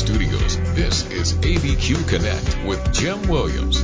studios, this is ABQ Connect with Jim Williams.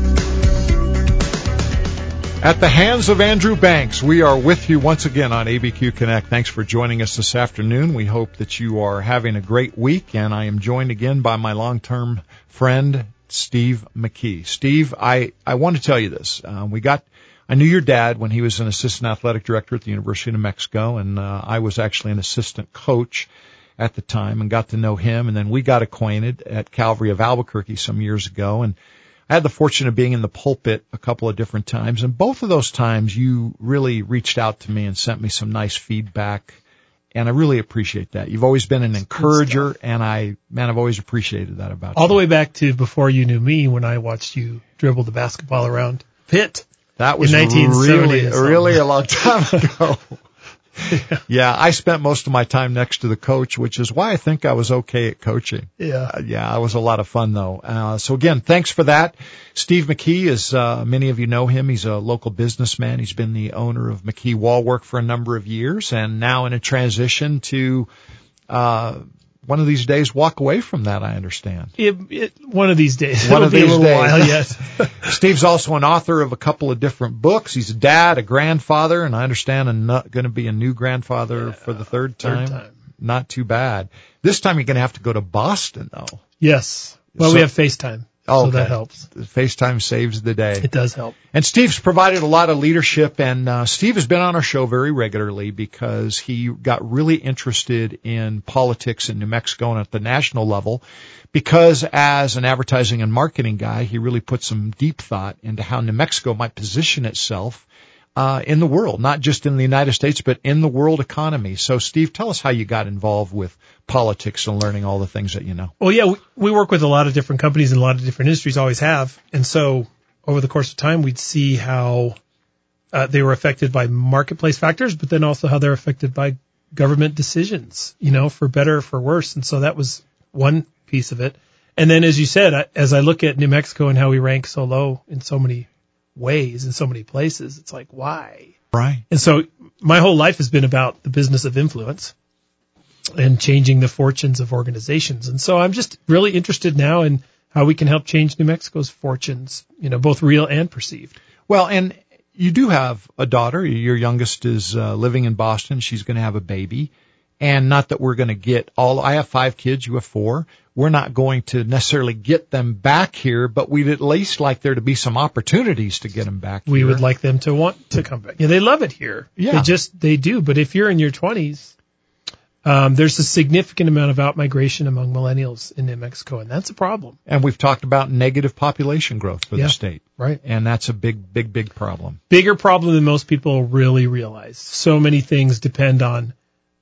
At the hands of Andrew Banks, we are with you once again on ABQ Connect. Thanks for joining us this afternoon. We hope that you are having a great week, and I am joined again by my long-term friend, Steve McKee. Steve, I want to tell you this. I knew your dad when he was an assistant athletic director at the University of New Mexico, and I was actually an assistant coach at the time and got to know him, and then we got acquainted at Calvary of Albuquerque some years ago, and I had the fortune of being in the pulpit a couple of different times, and both of those times you really reached out to me and sent me some nice feedback, and I really appreciate that. You've always been an encourager, and I've always appreciated that about you. All the way back to before you knew me when I watched you dribble the basketball around Pitt. That was really a long time ago. Yeah, I spent most of my time next to the coach, which is why I think I was okay at coaching. Yeah, it was a lot of fun, though. So, again, thanks for that. Steve McKee, as many of you know him, he's a local businessman. He's been the owner of McKee Wallwork for a number of years, and now in a transition to one of these days walk away from that, I understand. One of these days. It'll be a little while yet. Steve's also an author of a couple of different books. He's a dad, a grandfather, and I understand going to be a new grandfather for the third time. Not too bad. This time you're going to have to go to Boston, though. Yes. Well, we have FaceTime. So that helps. FaceTime saves the day. It does help. And Steve's provided a lot of leadership, and Steve has been on our show very regularly because he got really interested in politics in New Mexico and at the national level, because as an advertising and marketing guy, he really put some deep thought into how New Mexico might position itself in the world, not just in the United States, but in the world economy. So, Steve, tell us how you got involved with politics and learning all the things that you know. Well, yeah, we work with a lot of different companies in a lot of different industries, always have. And so over the course of time, we'd see how they were affected by marketplace factors, but then also how they're affected by government decisions, for better or for worse. And so that was one piece of it. And then, as you said, as I look at New Mexico and how we rank so low in so many ways, in so many places, it's like, why? Right. And so my whole life has been about the business of influence and changing the fortunes of organizations. And so I'm just really interested now in how we can help change New Mexico's fortunes, both real and perceived. Well, and you do have a daughter. Your youngest is living in Boston. She's going to have a baby. And not that we're going to get I have 5 kids, you have 4. We're not going to necessarily get them back here, but we'd at least like there to be some opportunities to get them back here. We would like them to want to come back. Yeah, they love it here. Yeah. They do. But if you're in your 20s, there's a significant amount of outmigration among millennials in New Mexico, and that's a problem. And we've talked about negative population growth for the state. Right. And that's a big problem. Bigger problem than most people really realize. So many things depend on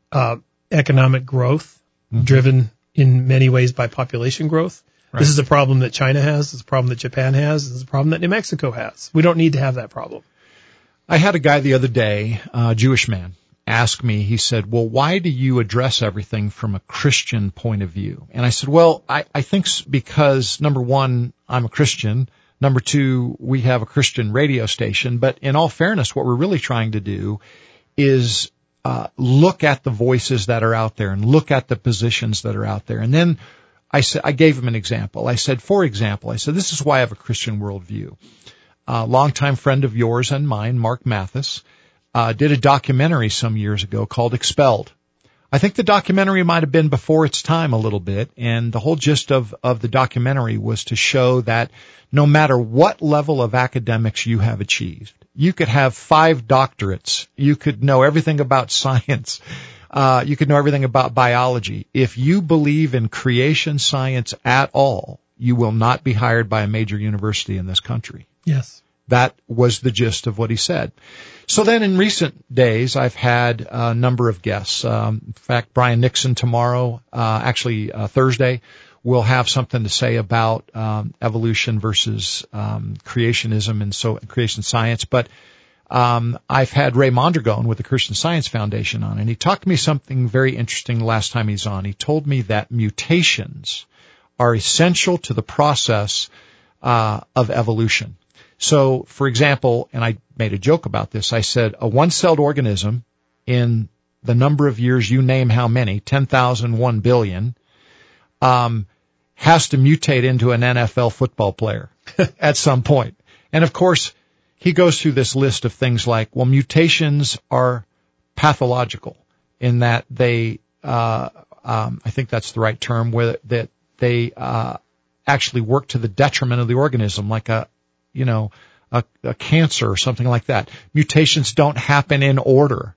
economic growth, driven in many ways by population growth. Right. This is a problem that China has. This is a problem that Japan has. This is a problem that New Mexico has. We don't need to have that problem. I had a guy the other day, a Jewish man, ask me, he said, well, why do you address everything from a Christian point of view? And I said, well, I think because, number one, I'm a Christian. Number two, we have a Christian radio station. But in all fairness, what we're really trying to do is look at the voices that are out there and look at the positions that are out there. And then I gave him an example. I said, for example, this is why I have a Christian worldview. A longtime friend of yours and mine, Mark Mathis, did a documentary some years ago called Expelled. I think the documentary might have been before its time a little bit, and the whole gist of the documentary was to show that no matter what level of academics you have achieved, you could have 5 doctorates, you could know everything about science, you could know everything about biology. If you believe in creation science at all, you will not be hired by a major university in this country. Yes. That was the gist of what he said. So then in recent days, I've had a number of guests. In fact, Brian Nixon tomorrow, Thursday, will have something to say about evolution versus creationism and creation science. But I've had Ray Mondragon with the Christian Science Foundation on, and he talked to me something very interesting the last time he's on. He told me that mutations are essential to the process of evolution. So, for example, and I made a joke about this, I said a one-celled organism in the number of years you name how many, 10,000, 1 billion, has to mutate into an NFL football player at some point. And of course, he goes through this list of things like, well, mutations are pathological in that they, I think that's the right term, where that they actually work to the detriment of the organism, like a cancer or something like that. Mutations don't happen in order.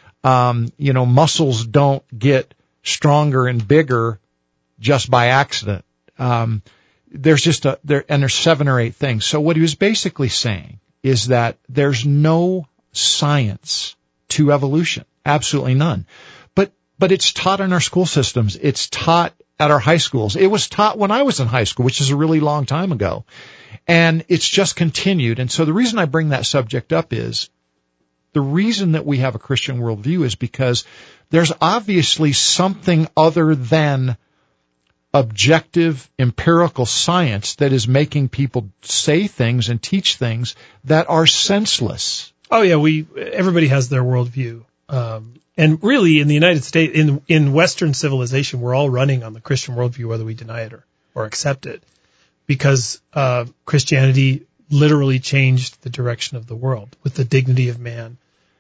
Muscles don't get stronger and bigger just by accident. There's 7 or 8 things. So what he was basically saying is that there's no science to evolution. Absolutely none. But it's taught in our school systems. It's taught at our high schools. It was taught when I was in high school, which is a really long time ago. And it's just continued. And so the reason I bring that subject up is the reason that we have a Christian worldview is because there's obviously something other than objective empirical science that is making people say things and teach things that are senseless. Oh yeah, everybody has their worldview. And really in the United States, in Western civilization, we're all running on the Christian worldview, whether we deny it or accept it, because Christianity literally changed the direction of the world with the dignity of man.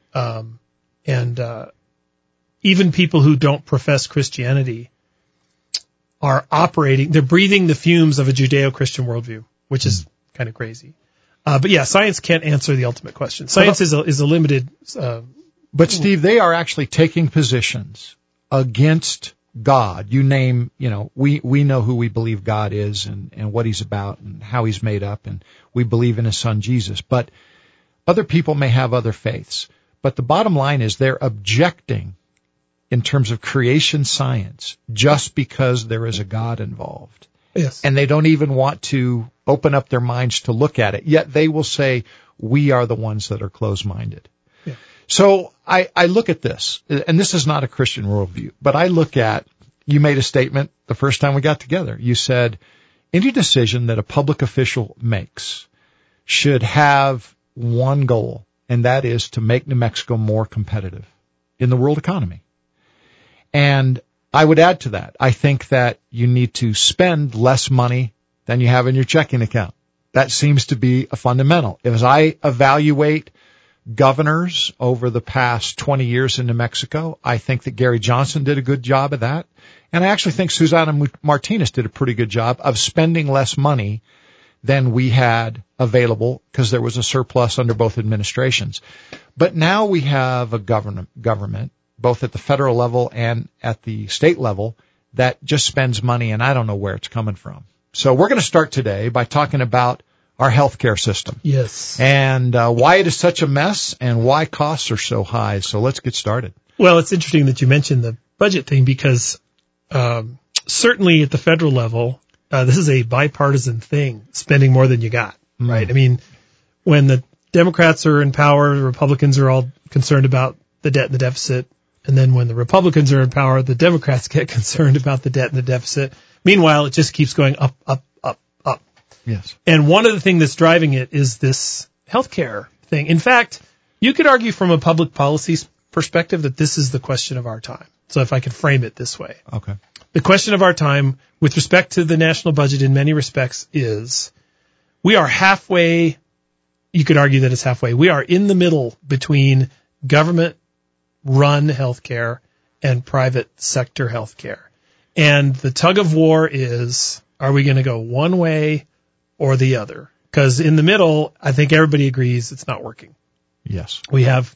And even people who don't profess Christianity are they're breathing the fumes of a Judeo-Christian worldview, which is kind of crazy. But yeah, science can't answer the ultimate question. Science is a limited, but Steve, they are actually taking positions against God. You name, we know who we believe God is and what he's about and how he's made up, and we believe in his son Jesus. But other people may have other faiths. But the bottom line is they're objecting in terms of creation science just because there is a God involved. Yes. And they don't even want to open up their minds to look at it. Yet they will say, we are the ones that are closed-minded. Yeah. So I look at this, and this is not a Christian worldview, but I look at, you made a statement the first time we got together. You said, any decision that a public official makes should have one goal, and that is to make New Mexico more competitive in the world economy. And I would add to that, I think that you need to spend less money than you have in your checking account. That seems to be a fundamental. As I evaluate governors over the past 20 years in New Mexico, I think that Gary Johnson did a good job of that. And I actually think Susana Martinez did a pretty good job of spending less money than we had available because there was a surplus under both administrations. But now we have a government, both at the federal level and at the state level, that just spends money, and I don't know where it's coming from. So we're going to start today by talking about our healthcare system. Yes. And why it is such a mess and why costs are so high. So let's get started. Well, it's interesting that you mentioned the budget thing because certainly at the federal level, this is a bipartisan thing, spending more than you got, right? I mean, when the Democrats are in power, the Republicans are all concerned about the debt and the deficit. And then when the Republicans are in power, the Democrats get concerned about the debt and the deficit. Meanwhile, it just keeps going up, up, up, up. Yes. And one of the things that's driving it is this healthcare thing. In fact, you could argue from a public policy perspective that this is the question of our time. So if I could frame it this way. Okay. The question of our time with respect to the national budget in many respects is we are halfway. You could argue that it's halfway. We are in the middle between government run healthcare and private sector healthcare. And the tug of war is, are we going to go one way or the other? Because in the middle, I think everybody agrees it's not working. Yes. We have,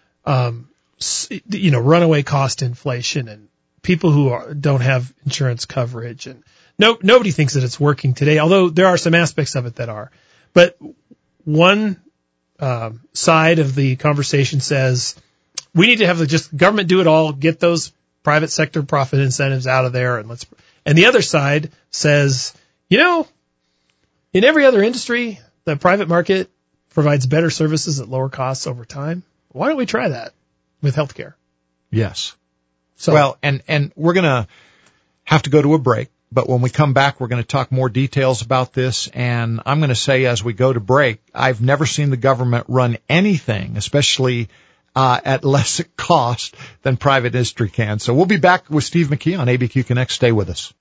runaway cost inflation and people who don't have insurance coverage, and nobody thinks that it's working today, although there are some aspects of it that are. But one side of the conversation says we need to have just government do it all, get those private sector profit incentives out of there, and the other side says, in every other industry, the private market provides better services at lower costs over time. Why don't we try that with healthcare? Yes. So, well, and we're going to have to go to a break, but when we come back, we're going to talk more details about this. And I'm going to say as we go to break, I've never seen the government run anything, especially at less cost than private industry can. So we'll be back with Steve McKee on ABQ Connect. Stay with us.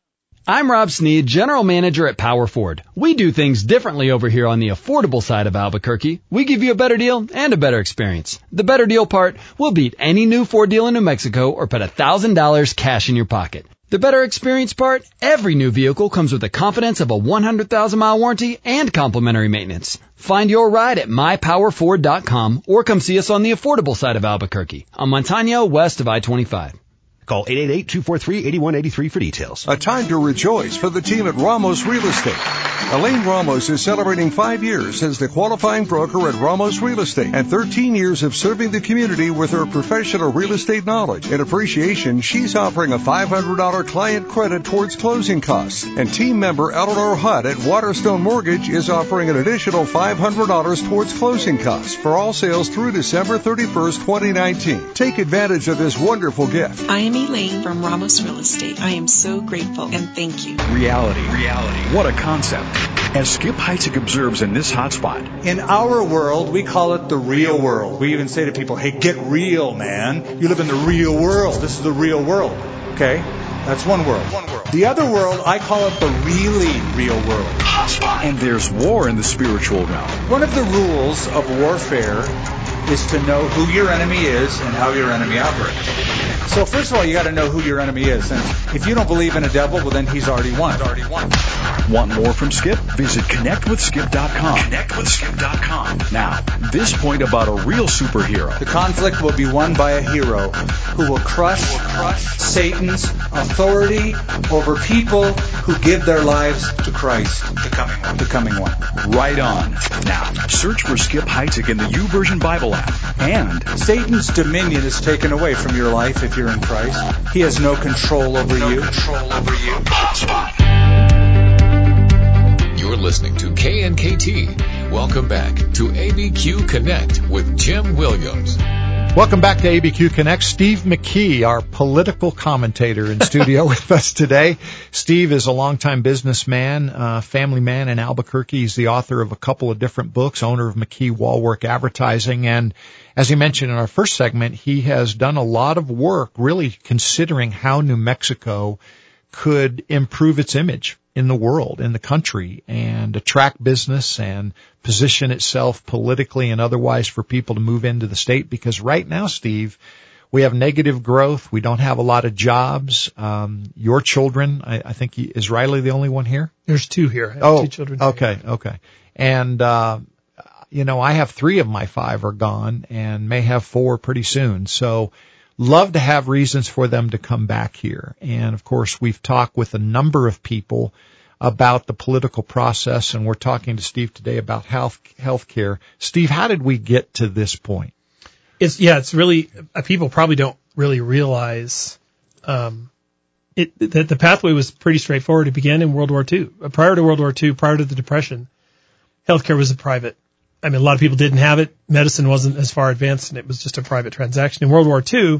I'm Rob Sneed, General Manager at Power Ford. We do things differently over here on the affordable side of Albuquerque. We give you a better deal and a better experience. The better deal part, we'll beat any new Ford deal in New Mexico or put $1,000 cash in your pocket. The better experience part, every new vehicle comes with the confidence of a 100,000-mile warranty and complimentary maintenance. Find your ride at mypowerford.com or come see us on the affordable side of Albuquerque, on Montano west of I-25. Call 888-243-8183 for details. A time to rejoice for the team at Ramos Real Estate. Elaine Ramos is celebrating 5 years as the qualifying broker at Ramos Real Estate and 13 years of serving the community with her professional real estate knowledge. In appreciation, she's offering a $500 client credit towards closing costs. And team member Eleanor Hutt at Waterstone Mortgage is offering an additional $500 towards closing costs for all sales through December 31st, 2019. Take advantage of this wonderful gift. I am Elaine from Ramos Real Estate. I am so grateful and thank you. Reality. What a concept. As Skip Heitzig observes in this hotspot. In our world, we call it the real world. We even say to people, hey, get real, man. You live in the real world. This is the real world. Okay? That's one world. The other world, I call it the really real world. Hotspot. And there's war in the spiritual realm. One of the rules of warfare is to know who your enemy is and how your enemy operates. So first of all, you got to know who your enemy is. And if you don't believe in a devil, well, then he's already won. Want more from Skip? Visit connectwithskip.com. Connectwithskip.com. Now, this point about a real superhero. The conflict will be won by a hero who will crush Satan's authority over people who give their lives to Christ, the coming one. Right on. Now, search for Skip Heitzig in the YouVersion Bible app. And Satan's dominion is taken away from your life if you're in Christ. He has no control over you. You're listening to KNKT. Welcome back to ABQ Connect with Jim Williams. Welcome back to ABQ Connect. Steve McKee, our political commentator, in studio with us today. Steve is a longtime businessman, family man in Albuquerque. He's the author of a couple of different books, owner of McKee Wallwork Advertising. And as he mentioned in our first segment, he has done a lot of work really considering how New Mexico could improve its image in the world, in the country, and attract business and position itself politically and otherwise for people to move into the state. Because right now, Steve, we have negative growth. We don't have a lot of jobs. Your children, I think, is Riley the only one here? There's two here. I have two children. Okay. And, I have 3 of my 5 are gone and may have 4 pretty soon. So love to have reasons for them to come back here. And, of course, we've talked with a number of people about the political process, and we're talking to Steve today about health care. Steve, how did we get to this point? It's really, people probably don't really realize that the pathway was pretty straightforward. It began in World War II. Prior to World War II, prior to the Depression, healthcare was a private. I mean, a lot of people didn't have it. Medicine wasn't as far advanced, and it was just a private transaction. In World War II,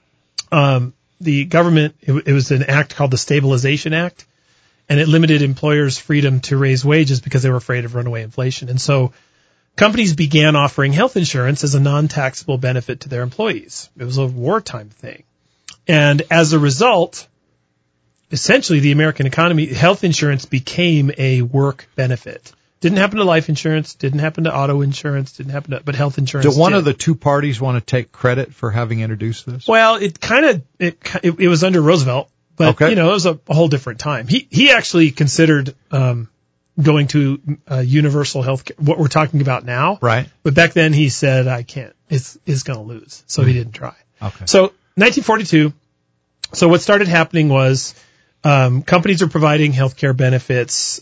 the government, it was an act called the Stabilization Act, and it limited employers' freedom to raise wages because they were afraid of runaway inflation. And so companies began offering health insurance as a non-taxable benefit to their employees. It was a wartime thing. And as a result, essentially the American economy, health insurance became a work benefit. Didn't happen to life insurance, didn't happen to auto insurance, but health insurance. Did one of the two parties want to take credit for having introduced this? Well, it was under Roosevelt, but it was a whole different time. He actually considered going to universal health care, what we're talking about now. Right. But back then he said, I can't. It's going to lose. So he didn't try. Okay. So 1942. So what started happening was companies are providing health care benefits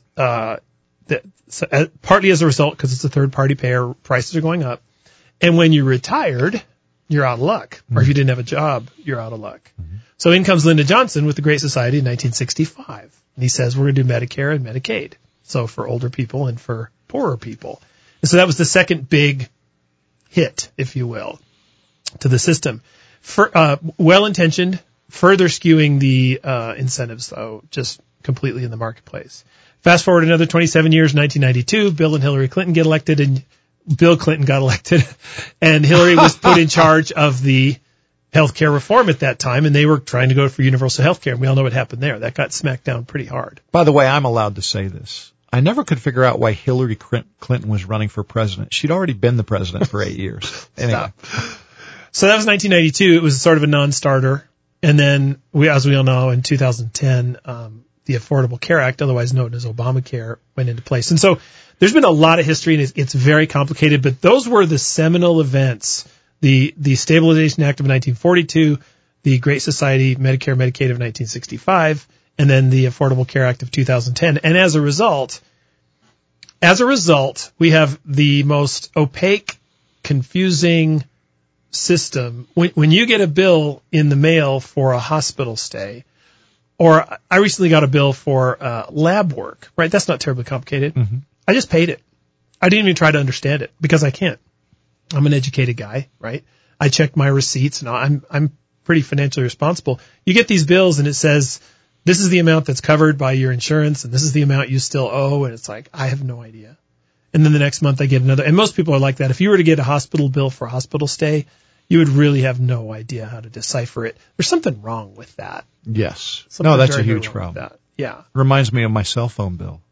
partly as a result because it's a third-party payer, prices are going up. And when you retired, you're out of luck. Or if you didn't have a job, you're out of luck. Mm-hmm. So in comes Lyndon Johnson with the Great Society in 1965. And he says, we're going to do Medicare and Medicaid. So for older people and for poorer people. And so that was the second big hit, if you will, to the system. Well-intentioned, further skewing the incentives, though, just completely in the marketplace. Fast forward another 27 years, 1992, Bill and Hillary Clinton get elected, and Bill Clinton got elected, and Hillary was put in charge of the healthcare reform at that time, and they were trying to go for universal healthcare, and we all know what happened there. That got smacked down pretty hard. By the way, I'm allowed to say this. I never could figure out why Hillary Clinton was running for president. She'd already been the president for 8 years. Anyway. So that was 1992. It was sort of a non-starter. And then, as we all know, in 2010, the Affordable Care Act, otherwise known as Obamacare, went into place. And so there's been a lot of history, and it's very complicated, but those were the seminal events. The Stabilization Act of 1942, the Great Society Medicare Medicaid of 1965, and then the Affordable Care Act of 2010. And as a result, we have the most opaque, confusing system. When you get a bill in the mail for a hospital stay, or I recently got a bill for lab work, right? That's not terribly complicated. Mm-hmm. I just paid it. I didn't even try to understand it because I can't. I'm an educated guy, right? I checked my receipts, and I'm pretty financially responsible. You get these bills, and it says, this is the amount that's covered by your insurance, and this is the amount you still owe, and it's like, I have no idea. And then the next month I get another, and most people are like that. If you were to get a hospital bill for a hospital stay, you would really have no idea how to decipher it. There's something wrong with that. Yes. Something that's a very, huge very problem. Yeah. Reminds me of my cell phone bill.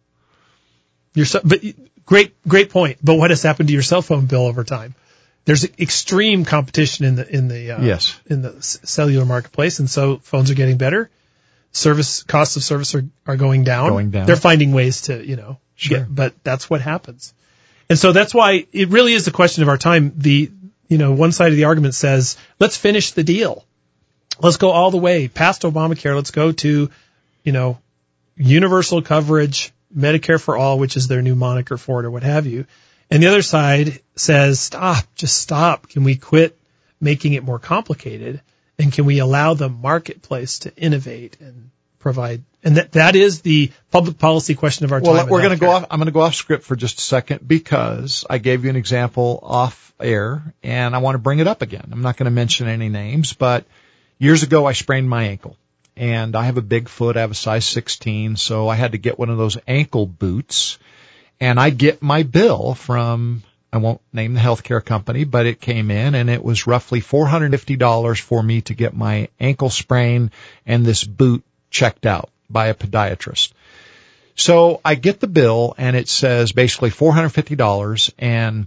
But great point. But what has happened to your cell phone bill over time? There's extreme competition in the cellular marketplace, and so phones are getting better. Costs of service are going down. They're finding ways to, sure. But that's what happens. And so that's why it really is a question of our time. One side of the argument says, let's finish the deal. Let's go all the way past Obamacare. Let's go to, universal coverage, Medicare for all, which is their new moniker for it or what have you. And the other side says, just stop. Can we quit making it more complicated? And can we allow the marketplace to innovate and provide? And that is the public policy question of our time. Well, I'm going to go off script for just a second because I gave you an example off air and I want to bring it up again. I'm not going to mention any names, but years ago I sprained my ankle and I have a big foot. I have a size 16. So I had to get one of those ankle boots. And I get my bill from, I won't name the healthcare company, but it came in and it was roughly $450 for me to get my ankle sprain and this boot checked out by a podiatrist. So I get the bill and it says basically $450 and,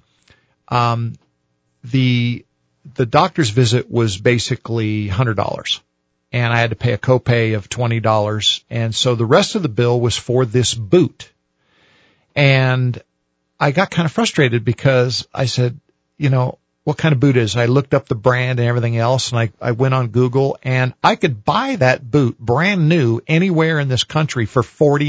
the doctor's visit was basically $100 and I had to pay a copay of $20. And so the rest of the bill was for this boot. And I got kind of frustrated because I said, what kind of boot is it? I looked up the brand and everything else, and I went on Google, and I could buy that boot brand new anywhere in this country for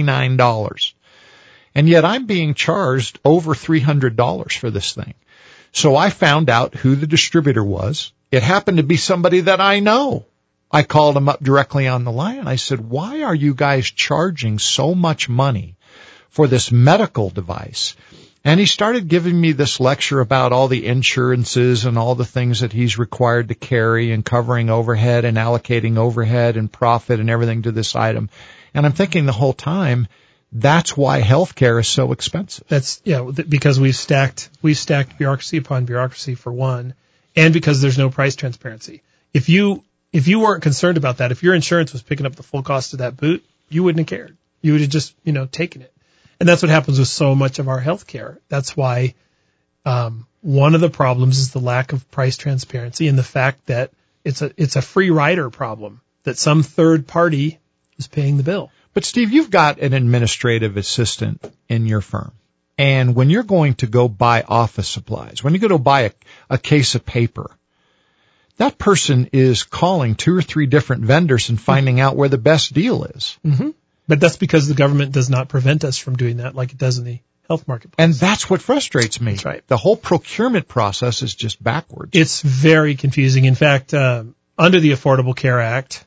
$49. And yet I'm being charged over $300 for this thing. So I found out who the distributor was. It happened to be somebody that I know. I called him up directly on the line, and I said, why are you guys charging so much money for this medical device? And he started giving me this lecture about all the insurances and all the things that he's required to carry and covering overhead and allocating overhead and profit and everything to this item. And I'm thinking the whole time, that's why healthcare is so expensive. Because we've stacked bureaucracy upon bureaucracy for one, and because there's no price transparency. If you weren't concerned about that, if your insurance was picking up the full cost of that boot, you wouldn't have cared. You would have just, taken it. And that's what happens with so much of our healthcare. That's why one of the problems is the lack of price transparency and the fact that it's a free rider problem, that some third party is paying the bill. But Steve, you've got an administrative assistant in your firm. And when you're going to go buy office supplies, when you go to buy a case of paper, that person is calling 2 or 3 different vendors and finding out where the best deal is. Mm-hmm. But that's because the government does not prevent us from doing that like it does in the health marketplace. And that's what frustrates me. That's right. The whole procurement process is just backwards. It's very confusing. In fact, under the Affordable Care Act,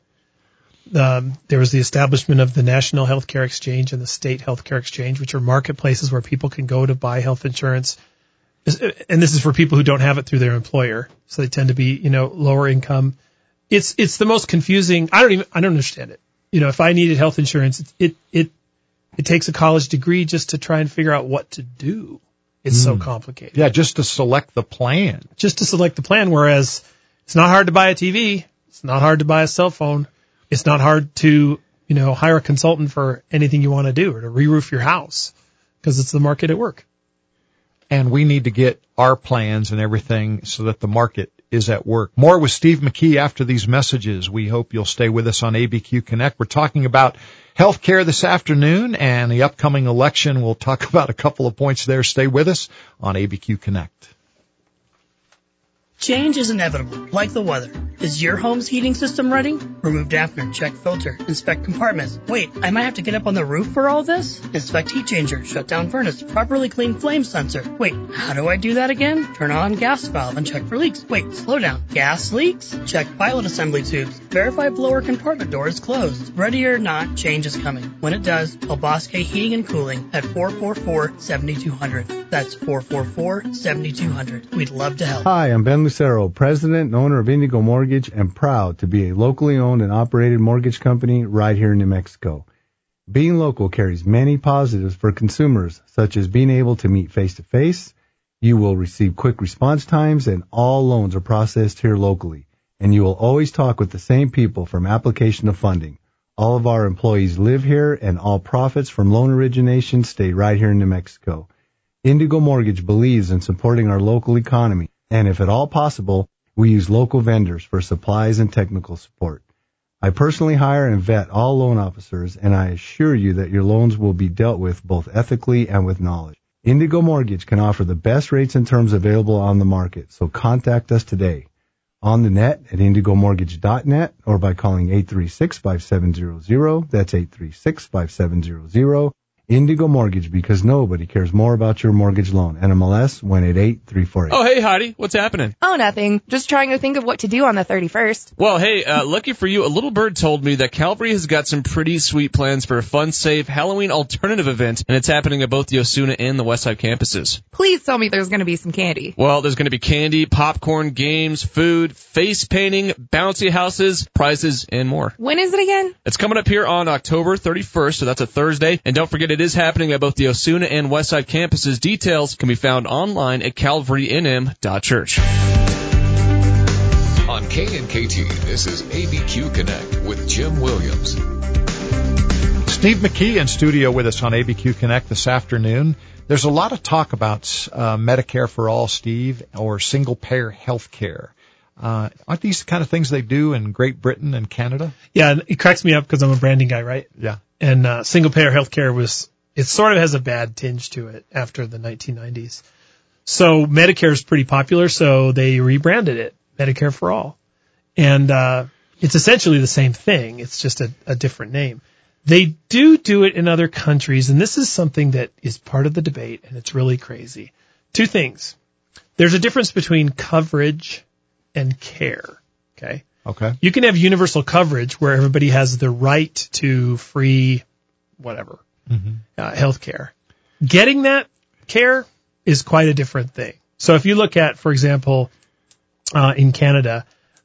there was the establishment of the National Healthcare Exchange and the State Healthcare Exchange, which are marketplaces where people can go to buy health insurance. And this is for people who don't have it through their employer. So they tend to be, lower income. It's the most confusing. I don't understand it. If I needed health insurance, it takes a college degree just to try and figure out what to do. It's so complicated. Yeah, just to select the plan. Whereas it's not hard to buy a TV. It's not hard to buy a cell phone. It's not hard to, hire a consultant for anything you want to do or to re-roof your house because it's the market at work. And we need to get our plans and everything so that the market is at work. More with Steve McKee after these messages. We hope you'll stay with us on ABQ Connect. We're talking about healthcare this afternoon and the upcoming election. We'll talk about a couple of points there. Stay with us on ABQ Connect. Change is inevitable, like the weather. Is your home's heating system running? Remove dampener, check filter, inspect compartments. Wait, I might have to get up on the roof for all this? Inspect heat changer, shut down furnace, properly clean flame sensor. Wait, how do I do that again? Turn on gas valve and check for leaks. Wait, slow down. Gas leaks? Check pilot assembly tubes. Verify blower compartment door is closed. Ready or not, change is coming. When it does, call Bosque Heating and Cooling at 444-7200. That's 444-7200. We'd love to help. Hi, I'm Ben Lucero, president and owner of Indigo Mortgage, and proud to be a locally owned and operated mortgage company right here in New Mexico. Being local carries many positives for consumers, such as being able to meet face-to-face. You will receive quick response times, and all loans are processed here locally. And you will always talk with the same people from application to funding. All of our employees live here, and all profits from loan origination stay right here in New Mexico. Indigo Mortgage believes in supporting our local economy, and if at all possible, we use local vendors for supplies and technical support. I personally hire and vet all loan officers, and I assure you that your loans will be dealt with both ethically and with knowledge. Indigo Mortgage can offer the best rates and terms available on the market, so contact us today. On the net at indigomortgage.net or by calling 836-5700. That's 836-5700. Indigo Mortgage, because nobody cares more about your mortgage loan. NMLS 188348. Oh, hey, Heidi. What's happening? Oh, nothing. Just trying to think of what to do on the 31st. Well, hey, lucky for you, a little bird told me that Calvary has got some pretty sweet plans for a fun, safe Halloween alternative event, and it's happening at both the Osuna and the Westside campuses. Please tell me there's going to be some candy. Well, there's going to be candy, popcorn, games, food, face painting, bouncy houses, prizes, and more. When is it again? It's coming up here on October 31st, so that's a Thursday. And don't forget, it is happening at both the Osuna and Westside campuses. Details can be found online at calvarynm.church. On KNKT, this is ABQ Connect with Jim Williams. Steve McKee in studio with us on ABQ Connect this afternoon. There's a lot of talk about Medicare for all, Steve, or single-payer health care. Aren't these the kind of things they do in Great Britain and Canada? Yeah, and it cracks me up because I'm a branding guy, right? Yeah. And single-payer healthcare it sort of has a bad tinge to it after the 1990s. So Medicare is pretty popular, so they rebranded it Medicare for All. And it's essentially the same thing. It's just a different name. They do it in other countries, and this is something that is part of the debate, and it's really crazy. Two things. There's a difference between coverage and care. Okay. You can have universal coverage where everybody has the right to free whatever, health care. Getting that care is quite a different thing. So if you look at, for example, in Canada,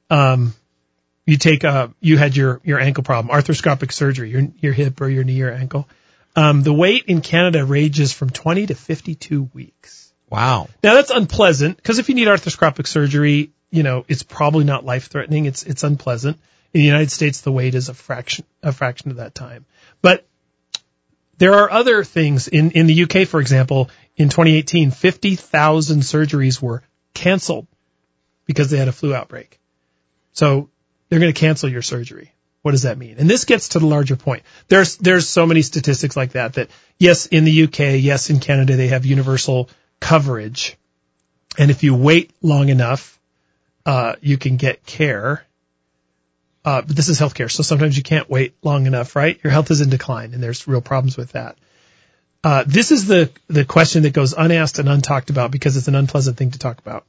you had your ankle problem, arthroscopic surgery, your hip or your knee or ankle. The wait in Canada ranges from 20 to 52 weeks. Wow. Now that's unpleasant because if you need arthroscopic surgery, it's probably not life-threatening. It's unpleasant. In the United States, the wait is a fraction of that time. But there are other things. In the UK, for example, in 2018, 50,000 surgeries were canceled because they had a flu outbreak. So they're going to cancel your surgery. What does that mean? And this gets to the larger point. There's so many statistics like that yes, in the UK, yes, in Canada, they have universal coverage. And if you wait long enough, you can get care. But this is healthcare, so sometimes you can't wait long enough, right? Your health is in decline, and there's real problems with that. This is the question that goes unasked and untalked about because it's an unpleasant thing to talk about.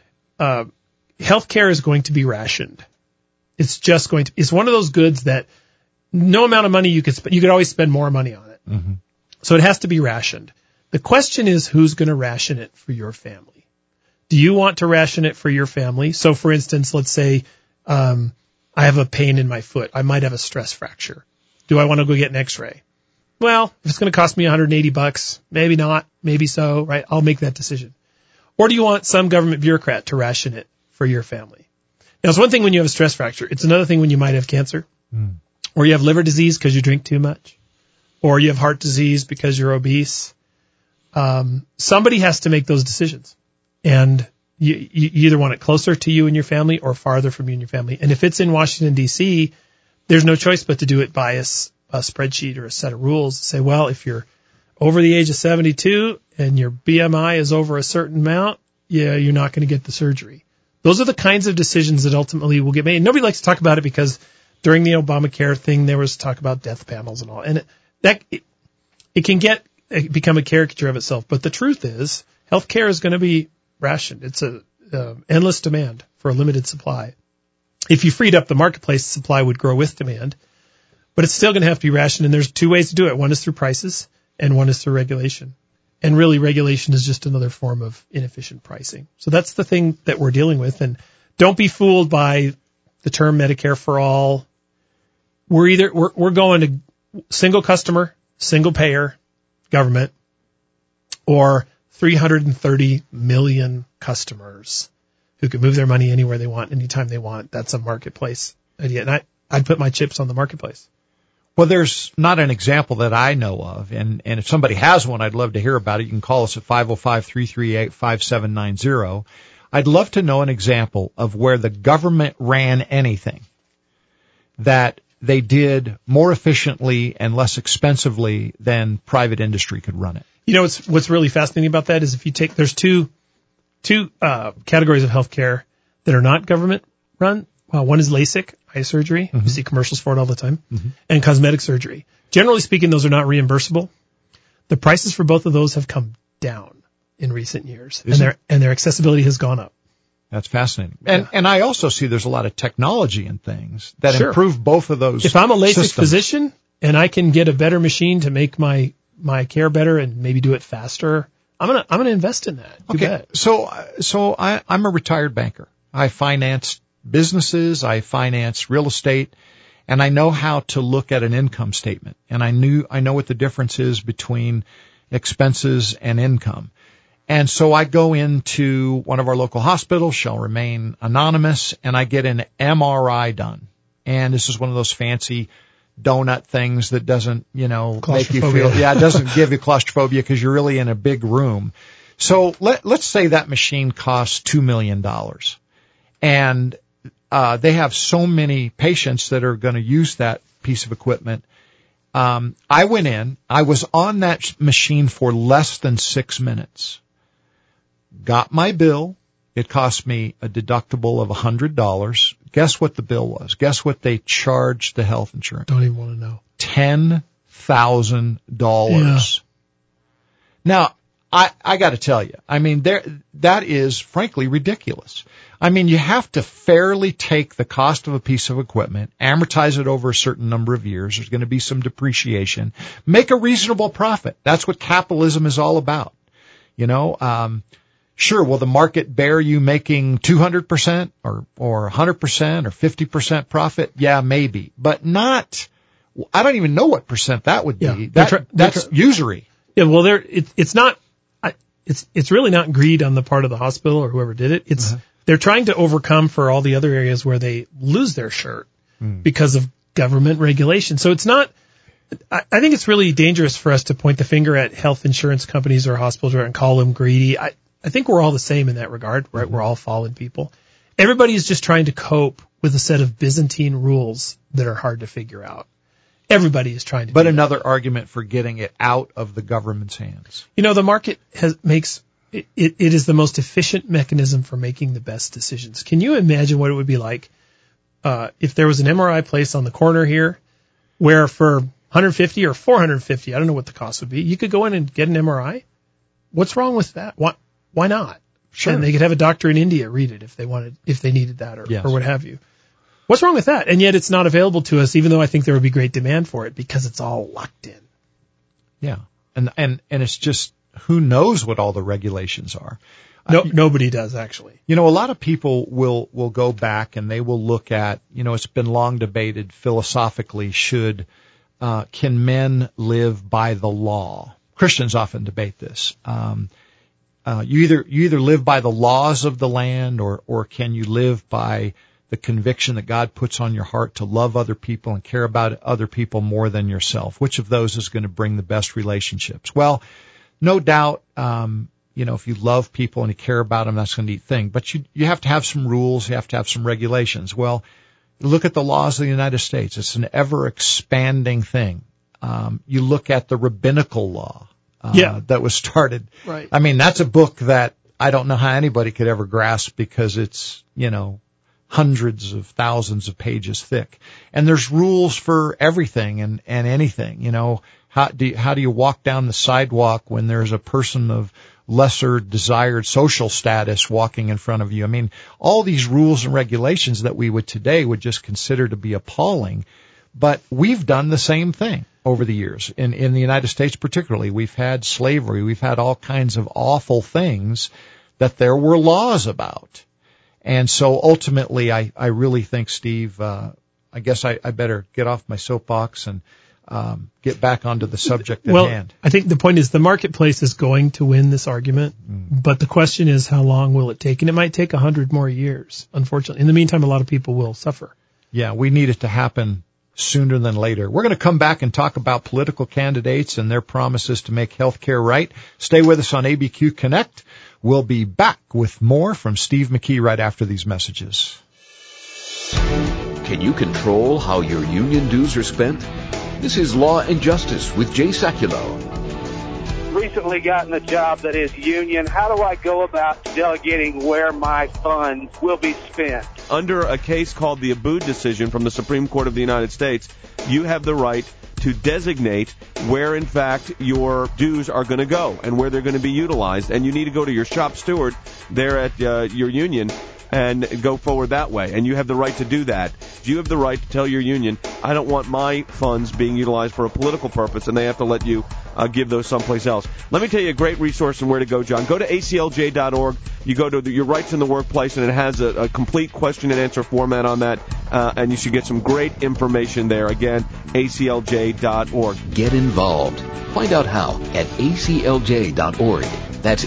Healthcare is going to be rationed. It's one of those goods that no amount of money you could always spend more money on it. Mm-hmm. So it has to be rationed. The question is, who's going to ration it for your family? Do you want to ration it for your family? So for instance, let's say, I have a pain in my foot. I might have a stress fracture. Do I want to go get an x-ray? Well, if it's going to cost me $180, maybe not, maybe so, right? I'll make that decision. Or do you want some government bureaucrat to ration it for your family? Now, it's one thing when you have a stress fracture. It's another thing when you might have cancer, or you have liver disease because you drink too much, or you have heart disease because you're obese. Somebody has to make those decisions, and you either want it closer to you and your family or farther from you and your family. And if it's in Washington, D.C., there's no choice but to do it by a spreadsheet or a set of rules. Say, well, if you're over the age of 72 and your BMI is over a certain amount, you're not going to get the surgery. Those are the kinds of decisions that ultimately will get made. And nobody likes to talk about it because during the Obamacare thing, there was talk about death panels and all. And it can become a caricature of itself. But the truth is, healthcare is going to be rationed. It's a endless demand for a limited supply. If you freed up the marketplace, supply would grow with demand. But it's still going to have to be rationed. And there's two ways to do it. One is through prices and one is through regulation. And really, regulation is just another form of inefficient pricing. So that's the thing that we're dealing with. And don't be fooled by the term Medicare for all. We're going to single customer, single payer, government, or 330 million customers who can move their money anywhere they want, anytime they want. That's a marketplace idea. And I'd put my chips on the marketplace. Well, there's not an example that I know of, and if somebody has one, I'd love to hear about it. You can call us at 505-338-5790. I'd love to know an example of where the government ran anything that they did more efficiently and less expensively than private industry could run it. You know, what's really fascinating about that is if you take, there's two categories of healthcare that are not government run. One is LASIK, eye surgery. You see commercials for it all the time, and cosmetic surgery. Generally speaking, those are not reimbursable. The prices for both of those have come down in recent years, and their accessibility has gone up. That's fascinating. And I also see there's a lot of technology and things that improve both of those. If I'm a LASIK systems. physician and I can get a better machine to make my care better and maybe do it faster, I'm gonna invest in that. You bet. So I'm a retired banker. I finance businesses, I finance real estate, and I know how to look at an income statement. And I know what the difference is between expenses and income. And so I go into one of our local hospitals, shall remain anonymous, and I get an MRI done. And this is one of those fancy donut things that doesn't, make you feel, it doesn't give you claustrophobia because you're really in a big room. So let's say that machine costs $2 million. And they have so many patients that are going to use that piece of equipment. I went in. I was on that machine for less than 6 minutes. Got my bill. It cost me a deductible of $100. Guess what the bill was? Guess what they charged the health insurance? Don't even want to know. $10,000. Yeah. Now, I got to tell you, that is frankly ridiculous. You have to fairly take the cost of a piece of equipment, amortize it over a certain number of years. There's going to be some depreciation. Make a reasonable profit. That's what capitalism is all about. Sure, will the market bear you making 200% or 100% or 50% profit? Yeah, maybe, but not. I don't even know what percent that would be. Yeah, that's usury. Yeah, well, it's not. It's really not greed on the part of the hospital or whoever did it. It's they're trying to overcome for all the other areas where they lose their shirt because of government regulation. So it's not. I think it's really dangerous for us to point the finger at health insurance companies or hospitals and call them greedy. I think we're all the same in that regard, right? We're all fallen people. Everybody is just trying to cope with a set of Byzantine rules that are hard to figure out. Everybody is trying to. But another argument for getting it out of the government's hands. The market makes it is the most efficient mechanism for making the best decisions. Can you imagine what it would be like if there was an MRI place on the corner here where for $150 or $450, I don't know what the cost would be, you could go in and get an MRI? What's wrong with that? Why not? Sure. And they could have a doctor in India read it if they needed that or what have you. What's wrong with that? And yet it's not available to us, even though I think there would be great demand for it because it's all locked in. Yeah. And it's just, who knows what all the regulations are. Nobody does, actually. A lot of people will go back and they will look at, it's been long debated philosophically, can men live by the law? Christians often debate this. You either live by the laws of the land or can you live by the conviction that God puts on your heart to love other people and care about other people more than yourself? Which of those is going to bring the best relationships? Well, no doubt, if you love people and you care about them, that's a neat thing. But you have to have some rules. You have to have some regulations. Well, look at the laws of the United States. It's an ever-expanding thing. You look at the rabbinical law that was started. Right. I mean, that's a book that I don't know how anybody could ever grasp because it's, hundreds of thousands of pages thick. And there's rules for everything and anything. How do you walk down the sidewalk when there's a person of lesser desired social status walking in front of you? I mean, all these rules and regulations that we would just consider to be appalling. But we've done the same thing over the years. In the United States particularly, we've had slavery. We've had all kinds of awful things that there were laws about. And so ultimately, I really think, Steve, I guess I better get off my soapbox and get back onto the subject at hand. I think the point is the marketplace is going to win this argument, but the question is how long will it take? And it might take 100 more years, unfortunately. In the meantime, a lot of people will suffer. Yeah, we need it to happen sooner than later. We're going to come back and talk about political candidates and their promises to make healthcare right. Stay with us on ABQ Connect. We'll be back with more from Steve McKee right after these messages. Can you control how your union dues are spent? This is Law and Justice with Jay Sekulow. Recently gotten a job that is union. How do I go about delegating where my funds will be spent? Under a case called the Abood decision from the Supreme Court of the United States, you have the right to designate where, in fact, your dues are going to go and where they're going to be utilized. And you need to go to your shop steward there at your union and go forward that way. And you have the right to do that. You have the right to tell your union, I don't want my funds being utilized for a political purpose, and they have to let you give those someplace else. Let me tell you a great resource and where to go, John. Go to aclj.org. You go to your rights in the workplace, and it has a complete question and answer format on that, and you should get some great information there. Again, aclj.org. Get involved. Find out how at aclj.org. That's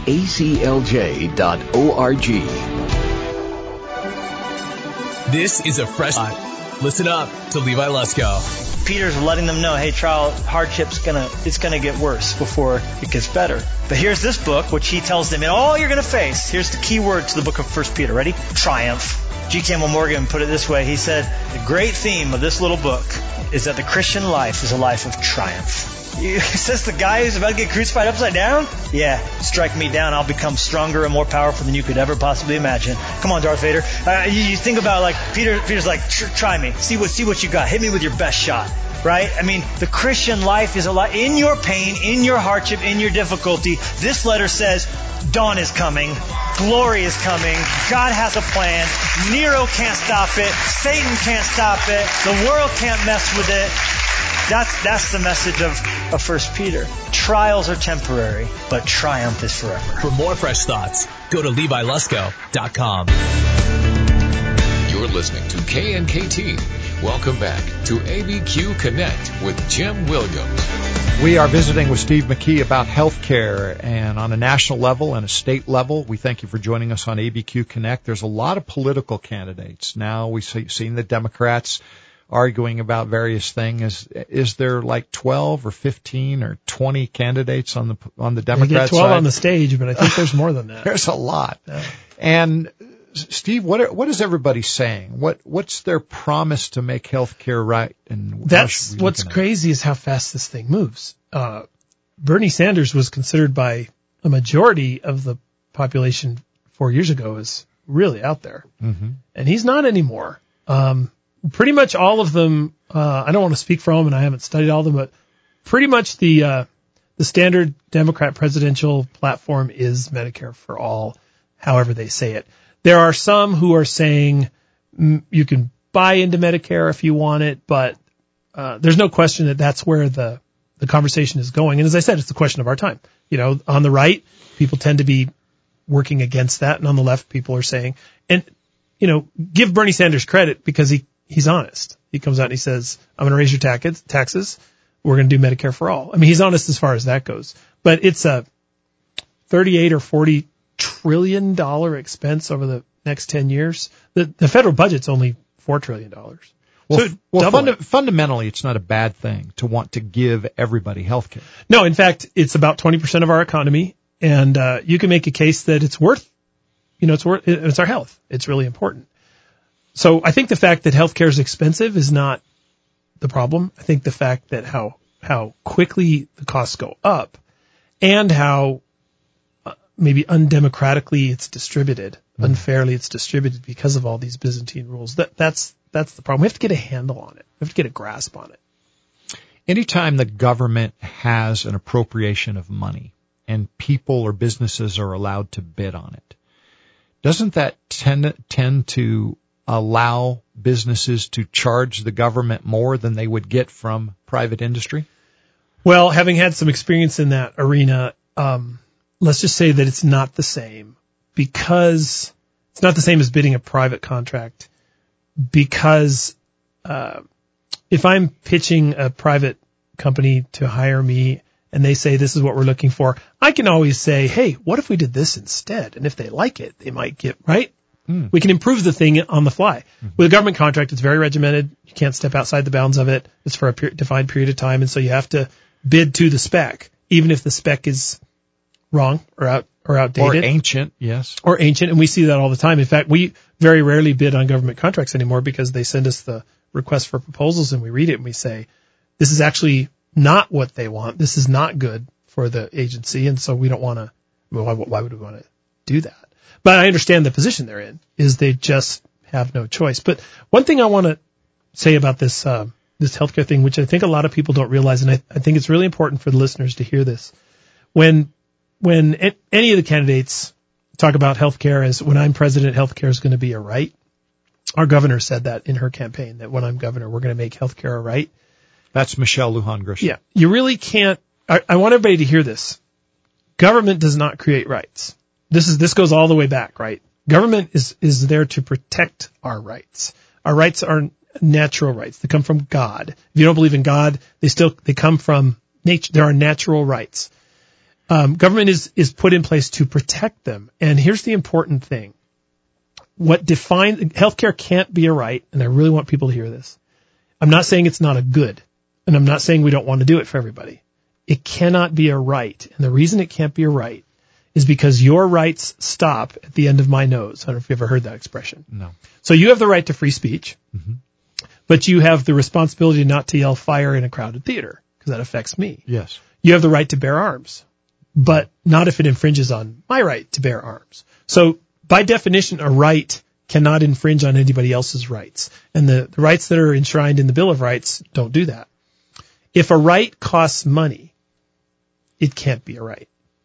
aclj.org. This is a fresh Listen up to Levi Lusko. Peter's letting them know, hey, trial hardship's gonna get worse before it gets better. But here's this book, which he tells them, all you're gonna face. Here's the key word to the book of 1 Peter. Ready? Triumph. G. Campbell Morgan put it this way. He said, the great theme of this little book is that the Christian life is a life of triumph. He says the guy who's about to get crucified upside down? Yeah, strike me down. I'll become stronger and more powerful than you could ever possibly imagine. Come on, Darth Vader. You think about Peter's like, try me. See what you got. Hit me with your best shot. Right? I mean, the Christian life is a lot in your pain, in your hardship, in your difficulty. This letter says, dawn is coming. Glory is coming. God has a plan. Nero can't stop it. Satan can't stop it. The world can't mess with it. That's the message of 1 Peter. Trials are temporary, but triumph is forever. For more fresh thoughts, go to LeviLusko.com. You're listening to KNKT. Welcome back to ABQ Connect with Jim Williams. We are visiting with Steve McKee about health care, and on a national level and a state level. We thank you for joining us on ABQ Connect. There's a lot of political candidates. Now we've seen the Democrats arguing about various things. Is there like 12 or 15 or 20 candidates on the Democrat side? 12 on the stage, but I think there's more than that. There's a lot. Yeah. And Steve, what is everybody saying? What's their promise to make health care right? And that's what's crazy is how fast this thing moves. Bernie Sanders was considered by a majority of the population 4 years ago as really out there, and he's not anymore. Pretty much all of them, I don't want to speak for them, and I haven't studied all of them, but pretty much the standard Democrat presidential platform is Medicare for all, however they say it. There are some who are saying you can buy into Medicare if you want it, but there's no question that that's where the conversation is going. And as I said, it's the question of our time. On the right, people tend to be working against that, and on the left, people are saying, and give Bernie Sanders credit because he's honest. He comes out and he says, I'm going to raise your taxes. We're going to do Medicare for all. I mean, he's honest as far as that goes. But it's a $38 or $40 trillion expense over the next 10 years. The federal budget's only $4 trillion. Fundamentally, it's not a bad thing to want to give everybody health care. No, in fact, it's about 20% of our economy, and you can make a case that it's our health. It's really important. So I think the fact that healthcare is expensive is not the problem. I think the fact that how quickly the costs go up and how maybe undemocratically it's distributed, unfairly it's distributed because of all these Byzantine rules. That's the problem. We have to get a handle on it. We have to get a grasp on it. Anytime the government has an appropriation of money and people or businesses are allowed to bid on it, doesn't that tend to allow businesses to charge the government more than they would get from private industry? Well, having had some experience in that arena, let's just say that it's not the same, because it's not the same as bidding a private contract, because if I'm pitching a private company to hire me and they say this is what we're looking for, I can always say, hey, what if we did this instead? And if they like it, they might get, right? We can improve the thing on the fly. With a government contract, it's very regimented. You can't step outside the bounds of it. It's for a defined period of time, and so you have to bid to the spec, even if the spec is wrong or outdated. Or ancient, yes. Or ancient, and we see that all the time. In fact, we very rarely bid on government contracts anymore because they send us the request for proposals and we read it and we say, this is actually not what they want. This is not good for the agency, and so we don't want to, why would we want to do that? But I understand the position they're in, is they just have no choice. But one thing I want to say about this healthcare thing, which I think a lot of people don't realize, and I think it's really important for the listeners to hear this. When any of the candidates talk about healthcare as, when I'm president, healthcare is going to be a right. Our governor said that in her campaign, that when I'm governor, we're going to make healthcare a right. That's Michelle Lujan Grisham. Yeah. You really can't, I want everybody to hear this. Government does not create rights. This goes all the way back, right? Government is there to protect our rights. Our rights are natural rights. They come from God. If you don't believe in God, they come from nature. There are natural rights. Government is put in place to protect them. And here's the important thing. Healthcare can't be a right, and I really want people to hear this. I'm not saying it's not a good, and I'm not saying we don't want to do it for everybody. It cannot be a right. And the reason it can't be a right is because your rights stop at the end of my nose. I don't know if you've ever heard that expression. No. So you have the right to free speech, but you have the responsibility not to yell fire in a crowded theater, because that affects me. Yes. You have the right to bear arms, but not if it infringes on my right to bear arms. So by definition, a right cannot infringe on anybody else's rights. And the rights that are enshrined in the Bill of Rights don't do that. If a right costs money, it can't be a right.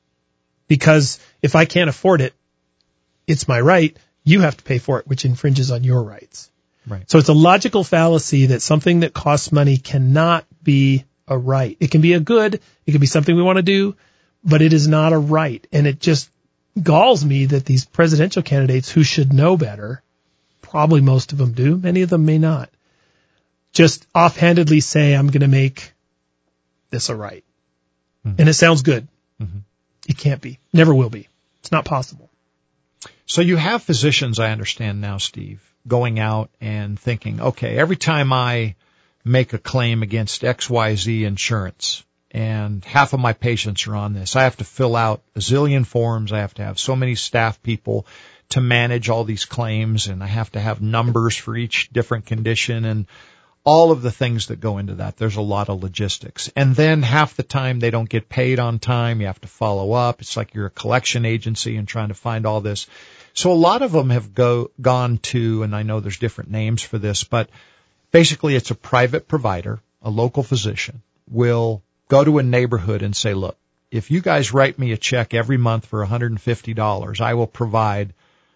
Because if I can't afford it, it's my right. You have to pay for it, which infringes on your rights. Right. So it's a logical fallacy that something that costs money cannot be a right. It can be a good. It can be something we want to do, but it is not a right. And it just galls me that these presidential candidates who should know better, probably most of them do, many of them may not, just offhandedly say, I'm going to make this a right. And it sounds good. It can't be. Never will be. It's not possible. So you have physicians, I understand now, Steve, going out and thinking, okay, every time I make a claim against XYZ insurance and half of my patients are on this, I have to fill out a zillion forms. I have to have so many staff people to manage all these claims, and I have to have numbers for each different condition and all of the things that go into that. There's a lot of logistics. And then half the time they don't get paid on time. You have to follow up. It's like you're a collection agency and trying to find all this. So a lot of them have gone to, and I know there's different names for this, but basically it's a private provider, a local physician, will go to a neighborhood and say, look, if you guys write me a check every month for $150, I will provide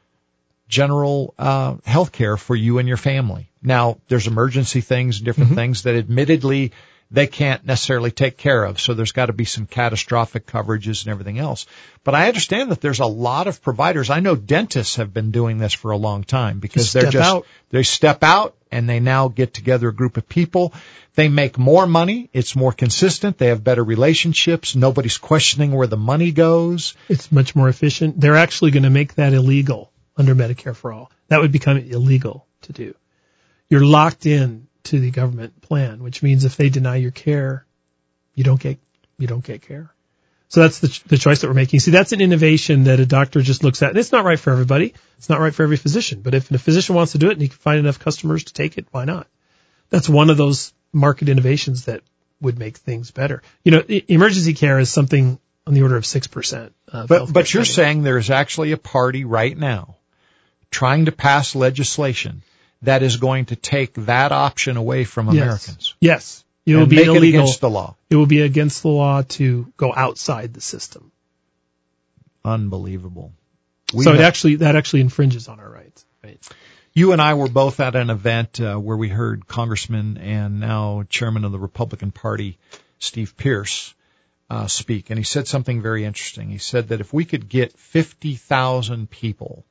general health care for you and your family. Now, there's emergency things and different things that admittedly they can't necessarily take care of, so there's got to be some catastrophic coverages and everything else. But I understand that there's a lot of providers. I know dentists have been doing this for a long time because they step out and they now get together a group of people. They make more money. It's more consistent. They have better relationships. Nobody's questioning where the money goes. It's much more efficient. They're actually going to make that illegal under Medicare for All. That would become illegal to do. You're locked in to the government plan, which means if they deny your care, you don't get care. So that's the choice that we're making. See, that's an innovation that a doctor just looks at. And it's not right for everybody. It's not right for every physician. But if a physician wants to do it and he can find enough customers to take it, why not? That's one of those market innovations that would make things better. You know, emergency care is something on the order of 6%. But you're saying there's actually a party right now trying to pass legislation that is going to take that option away from Americans. Yes. It will be make illegal. it against the law. It will be against the law to go outside the system. Unbelievable. That actually infringes on our rights. Right? You and I were both at an event where we heard Congressman and now Chairman of the Republican Party, Steve Pearce, speak. And he said something very interesting. He said that if we could get 50,000 people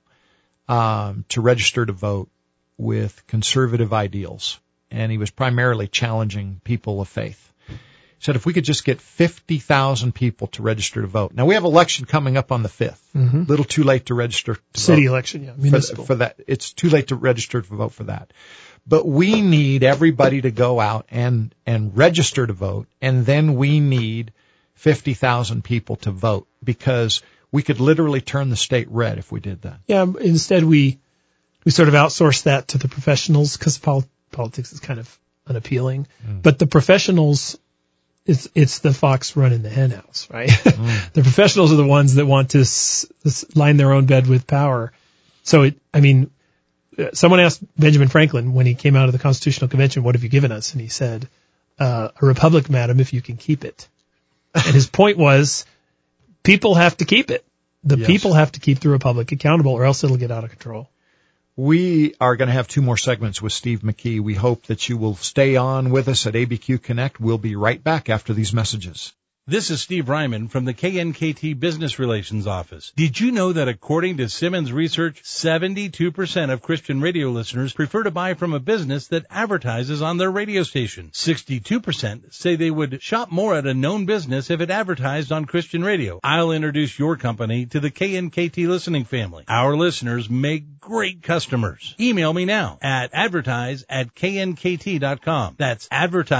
to register to vote with conservative ideals, and he was primarily challenging people of faith. He said if we could just get 50,000 people to register to vote. Now, we have election coming up on the 5th. Mm-hmm. Little too late to register to City vote. Election, yeah. Municipal. For that. It's too late to register to vote for that. But we need everybody to go out and register to vote, and then we need 50,000 people to vote, because we could literally turn the state red if we did that. Yeah, instead we sort of outsource that to the professionals, because politics is kind of unappealing. But the professionals, it's the fox running the hen house, right? The professionals are the ones that want to line their own bed with power. So someone asked Benjamin Franklin when he came out of the Constitutional Convention, what have you given us? And he said, a republic, madam, if you can keep it. And his point was, people have to keep it. The people have to keep the republic accountable, or else it'll get out of control. We are going to have 2 more segments with Steve McKee. We hope that you will stay on with us at ABQ Connect. We'll be right back after these messages. This is Steve Ryman from the KNKT Business Relations Office. Did you know that according to Simmons Research, 72% of Christian radio listeners prefer to buy from a business that advertises on their radio station? 62% say they would shop more at a known business if it advertised on Christian radio. I'll introduce your company to the KNKT listening family. Our listeners make great customers. Email me now at advertise@knkt.com. That's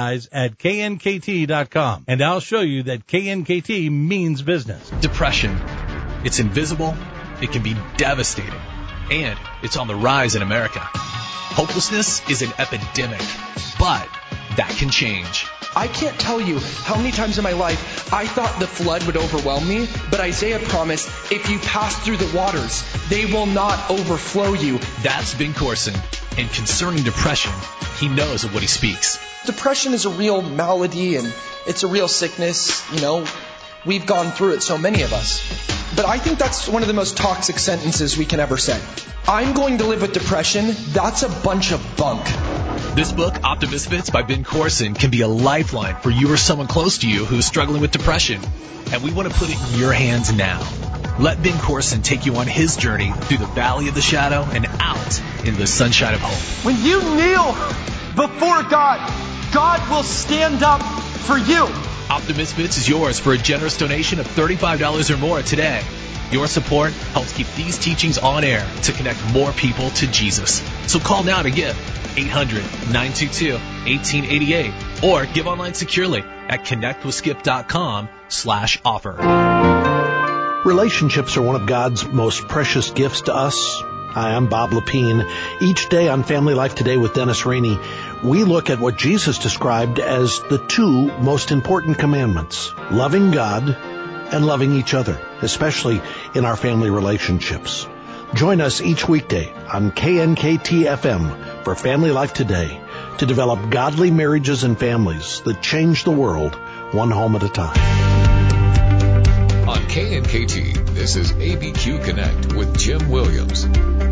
advertise@knkt.com. And I'll show you that KNKT means business. Depression. It's invisible, it can be devastating, and it's on the rise in America. Hopelessness is an epidemic, but that can change. I can't tell you how many times in my life I thought the flood would overwhelm me, but Isaiah promised, if you pass through the waters, they will not overflow you. That's Ben Corson, and concerning depression, he knows of what he speaks. Depression is a real malady, and it's a real sickness. You know, we've gone through it, so many of us. But I think that's one of the most toxic sentences we can ever say. I'm going to live with depression. That's a bunch of bunk. This book, Optimist Fits by Ben Corson, can be a lifeline for you or someone close to you who's struggling with depression. And we want to put it in your hands now. Let Ben Corson take you on his journey through the valley of the shadow and out into the sunshine of hope. When you kneel before God, God will stand up for you. Optimist Fits is yours for a generous donation of $35 or more today. Your support helps keep these teachings on air to connect more people to Jesus. So call now to give. 800-922-1888 or give online securely at connectwithskip.com/offer. Relationships are one of God's most precious gifts to us. Hi, I'm Bob Lepine. Each day on Family Life Today with Dennis Rainey, we look at what Jesus described as the 2 most important commandments, loving God and loving each other, especially in our family relationships. Join us each weekday on KNKT-FM for Family Life Today to develop godly marriages and families that change the world one home at a time. On KNKT, this is ABQ Connect with Jim Williams.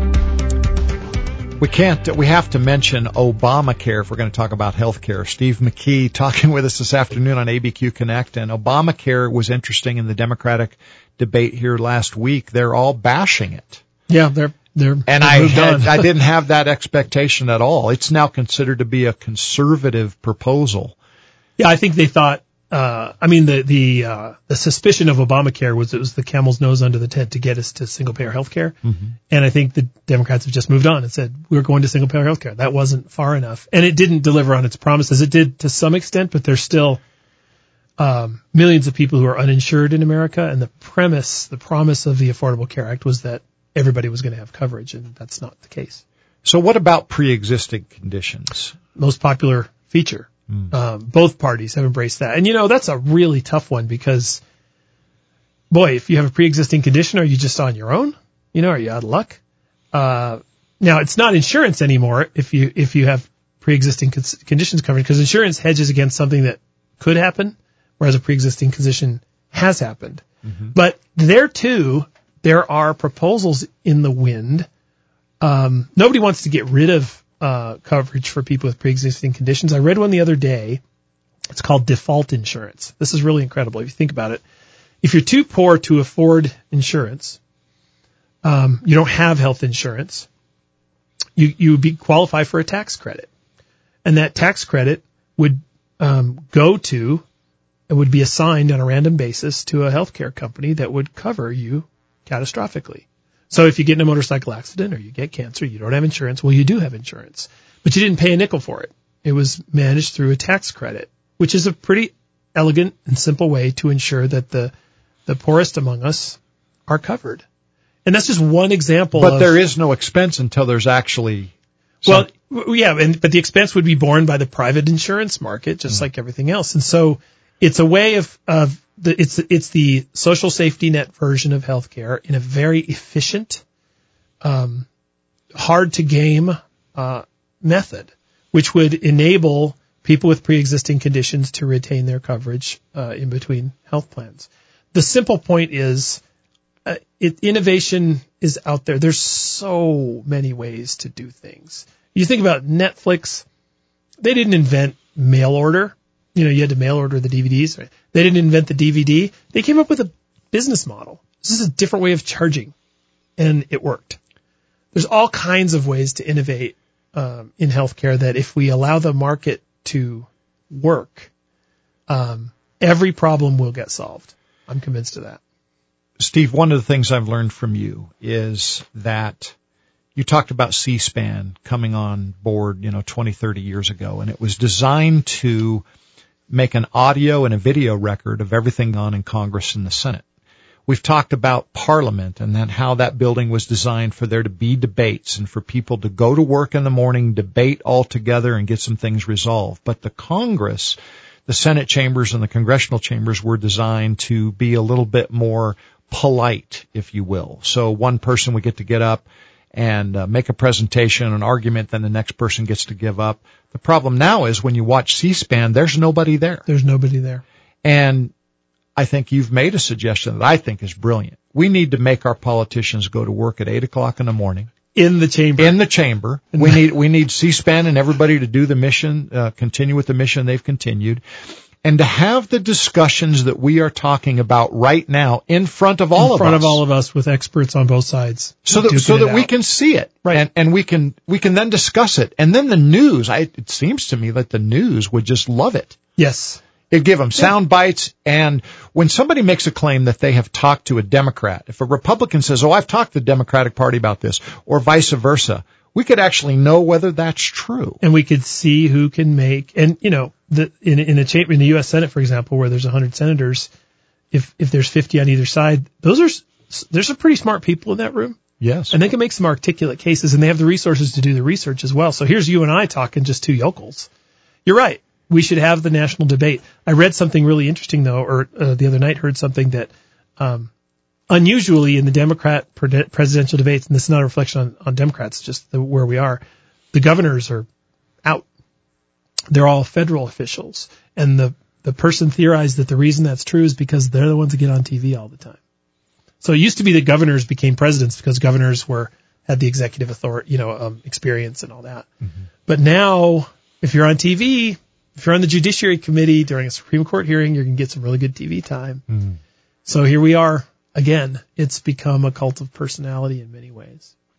We have to mention Obamacare if we're going to talk about health care. Steve McKee talking with us this afternoon on ABQ Connect. And Obamacare was interesting in the Democratic debate here last week. They're all bashing it. Yeah, they're and I didn't have that expectation at all. It's now considered to be a conservative proposal. Yeah, I think they thought the suspicion of Obamacare was it was the camel's nose under the tent to get us to single payer healthcare. Mm-hmm. And I think the Democrats have just moved on and said, we're going to single payer healthcare. That wasn't far enough. And it didn't deliver on its promises. It did to some extent, but there's still, millions of people who are uninsured in America. And the promise of the Affordable Care Act was that everybody was going to have coverage, and that's not the case. So what about pre-existing conditions? Most popular feature. Both parties have embraced that. And that's a really tough one because, boy, if you have a pre-existing condition, are you just on your own? Are you out of luck? Now it's not insurance anymore if you have pre-existing conditions covered, because insurance hedges against something that could happen, whereas a pre-existing condition has happened. Mm-hmm. But there too, there are proposals in the wind. Nobody wants to get rid of coverage for people with pre-existing conditions. I read one the other day. It's called default insurance. This is really incredible if you think about it. If you're too poor to afford insurance, you don't have health insurance, you would be qualified for a tax credit. And that tax credit would it would be assigned on a random basis to a healthcare company that would cover you catastrophically. So if you get in a motorcycle accident or you get cancer, you don't have insurance. Well, you do have insurance, but you didn't pay a nickel for it. It was managed through a tax credit, which is a pretty elegant and simple way to ensure that the poorest among us are covered. And that's just one example. But there is no expense until there's actually. But the expense would be borne by the private insurance market, just like everything else. And so it's a way it's the social safety net version of healthcare in a very efficient, hard to game, method, which would enable people with pre-existing conditions to retain their coverage, in between health plans. The simple point is, innovation is out there. There's so many ways to do things. You think about Netflix, they didn't invent mail order. You had to mail order the DVDs. Right? They didn't invent the DVD. They came up with a business model. This is a different way of charging, and it worked. There's all kinds of ways to innovate in healthcare that if we allow the market to work, every problem will get solved. I'm convinced of that. Steve, one of the things I've learned from you is that you talked about C-SPAN coming on board, 20, 30 years ago, and it was designed to make an audio and a video record of everything on in Congress and the Senate. We've talked about Parliament and then how that building was designed for there to be debates and for people to go to work in the morning, debate all together and get some things resolved. But the Congress, the Senate chambers and the congressional chambers were designed to be a little bit more polite, if you will. So one person would get up and make a presentation, an argument, then the next person gets to give up. The problem now is when you watch C-SPAN, there's nobody there. There's nobody there. And I think you've made a suggestion that I think is brilliant. We need to make our politicians go to work at 8 o'clock in the morning. In the chamber. We need C-SPAN and everybody to do the mission, continue with the mission they've continued. And to have the discussions that we are talking about right now in front of all of us. In front of all of us with experts on both sides. So that we can see it. Right. And we can then discuss it. And then the news, it seems to me that the news would just love it. Yes. It'd give them sound bites. And when somebody makes a claim that they have talked to a Democrat, if a Republican says, I've talked to the Democratic Party about this, or vice versa, we could actually know whether that's true. And we could see who can make, and in the U.S. Senate, for example, where there's 100 senators, if there's 50 on either side, there's some pretty smart people in that room. Yes. And they can make some articulate cases, and they have the resources to do the research as well. So here's you and I talking, just two yokels. You're right. We should have the national debate. I read something really interesting, though, or the other night heard something that unusually in the Democrat presidential debates, and this is not a reflection on Democrats, just where we are, the governors are out. They're all federal officials. And the person theorized that the reason that's true is because they're the ones that get on TV all the time. So it used to be that governors became presidents because governors had the executive authority, experience and all that. Mm-hmm. But now, if you're on TV, if you're on the Judiciary Committee during a Supreme Court hearing, you're going to get some really good TV time. Mm-hmm. So here we are again. It's become a cult of personality in many ways.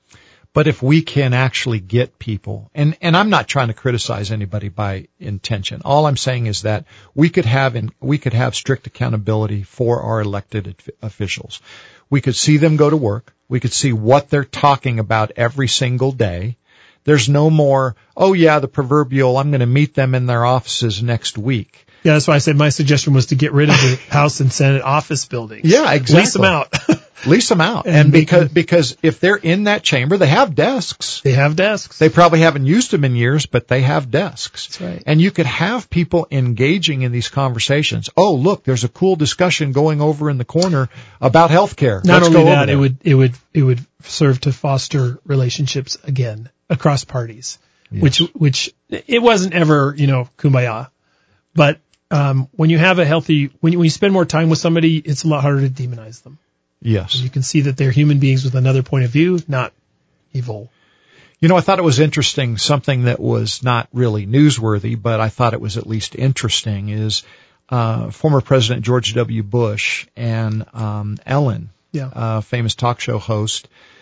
But if we can actually get people, and I'm not trying to criticize anybody by intention. All I'm saying is that we could have strict accountability for our elected officials. We could see them go to work. We could see what they're talking about every single day. There's no more, oh yeah, the proverbial, I'm going to meet them in their offices next week. Yeah, that's why I said my suggestion was to get rid of the House and Senate office buildings. Yeah, exactly. Lease them out. Lease them out. And because if they're in that chamber, they have desks. They have desks. They probably haven't used them in years, but they have desks. That's right. And you could have people engaging in these conversations. Oh, look, there's a cool discussion going over in the corner about healthcare. Not only that, it would serve to foster relationships again across parties, yes. which it wasn't ever, kumbaya. But when you have when you spend more time with somebody, it's a lot harder to demonize them. Yes. And you can see that they're human beings with another point of view, not evil. I thought it was interesting, something that was not really newsworthy, but I thought it was at least interesting, is former President George W. Bush and Ellen, famous talk show host,